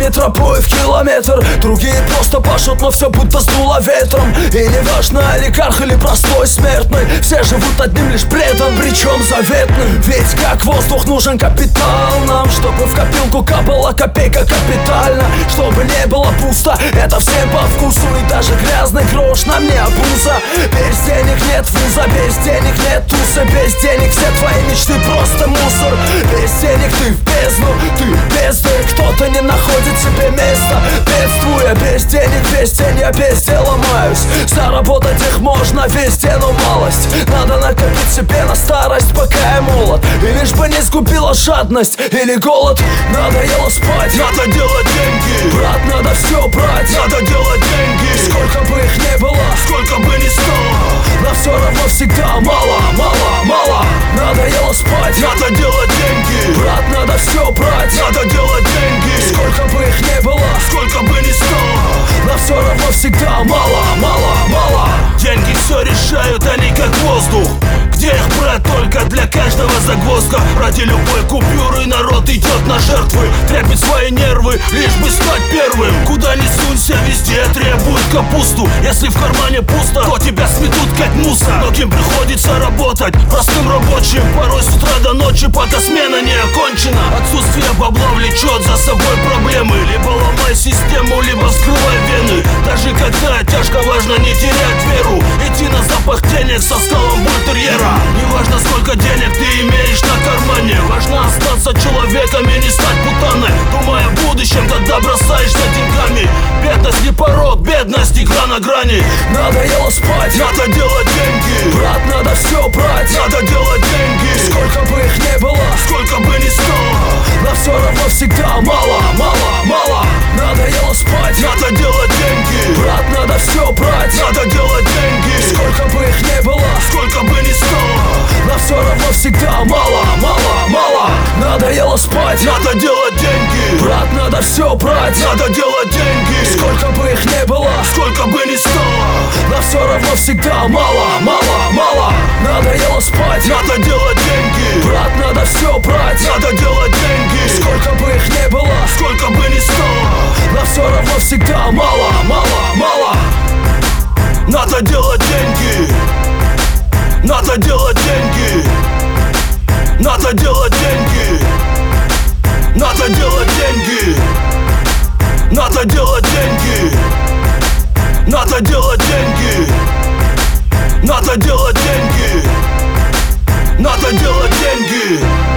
одними тропой в километр. Другие просто пашут, но все будто сдуло ветром. И неважно, олигарх или простой смертный, все живут одним лишь бредом, причем заветным. Ведь как воздух нужен капитал нам, чтобы в копилку капала копейка капитально. Чтобы не было пусто, это всем по вкусу. И даже грязный грош нам не обуза. Без денег нет вуза, без денег нет туса. Без денег все твои мечты просто мусор. Без денег ты в бездну, ты бездна. Кто-то не находит себе места, бедствуя. Без денег, без тень я без дела маюсь. Заработать их можно везде, но малость. Надо накопить себе на старость, пока я молод. И лишь бы не сгубила жадность или голод. Надоело спать, надо делать деньги. Брат, надо все брать, надо делать деньги. Сколько бы их не было, сколько бы ни стало, но все равно всегда мало, мало, мало. Надоело спать, надо делать деньги. Брат, надо все брать, надо делать деньги. Сколько бы их не было, сколько бы ни стало, но все равно всегда мало, мало, мало. Деньги все решают, они как воздух. Где их брать, только для каждого загвоздка. Ради любой купюры народ идет на жертвы. Трепет свои нервы, лишь бы стать первым. Куда ни сунься, везде требуют капусту. Если в кармане пусто, то тебя сметут как мусор. Многим приходится работать простым рабочим, порой с утра до ночи, пока смена не окончена. Отсутствие бабла влечет за собой проблемы. Либо ломай систему, либо вскрывай вены. Даже когда тяжко, важно не терять веру. Идти на запах денег со скалом бультерьера. Неважно, сколько денег ты имеешь на кармане, важно остаться человеком и не стать путаной. Думая о будущем, когда бросаешься деньгами. Бедность не порог, бедность игра на грани. Надоело спать, надо делать деньги. Брат, надо все брать, надо делать деньги. Сколько бы их не было, сколько бы ни стало, но все равно всегда мало, мало, мало. Надоело спать, надо делать деньги. Брат, надо все брать, надо делать деньги. Сколько бы их не было, сколько бы ни стало, но все равно всегда мало, мало, мало. Надоело спать, надо делать деньги. Брат, надо все брать, надо делать деньги. Сколько бы их не было, сколько бы ни стало, но все равно всегда мало, мало, мало. Надоело спать, надо делать деньги. Брат, надо все брать, надо делать деньги. Сколько бы их не было, сколько бы ни стало, но все равно всегда мало, мало, мало. Надо делать деньги. Надо делать деньги. Надо делать деньги. Надо делать деньги. Надо делать деньги. Надо делать деньги. Надо делать деньги. Надо делать деньги.